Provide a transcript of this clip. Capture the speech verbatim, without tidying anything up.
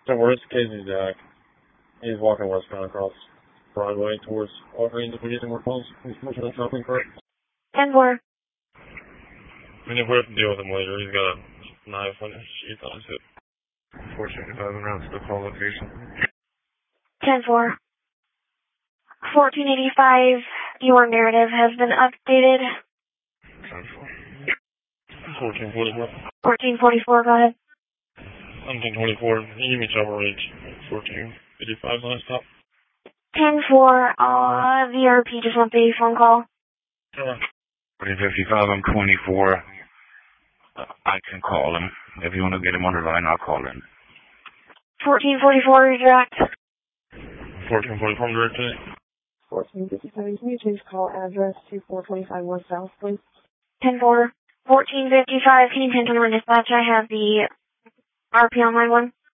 So where's Casey Jack? He's walking westbound across Broadway towards Walgreens. If we get anywhere close, he's pushing a shopping cart. ten four. I mean, if we have to deal with him later, he's got a knife on his sheath on his hip. four seventy-five en route to the call location. ten four. fourteen eighty-five, your narrative has been updated. ten four. fourteen forty-four. fourteen forty-four, go ahead. seventeen twenty-four, can you give me travel range? fourteen fifty-five last stop. ten four, uh, V R P just want the phone call. fourteen fifty-five, I'm twenty-four. Uh, I can call him. If you want to get him on the line, I'll call him. fourteen forty-four, direct. fourteen forty-four, direct today. fourteen fifty-seven, can you change call address to four twenty-five West South, please? ten four. fourteen fifty-five, can you pin on dispatch? I have the R P on line one.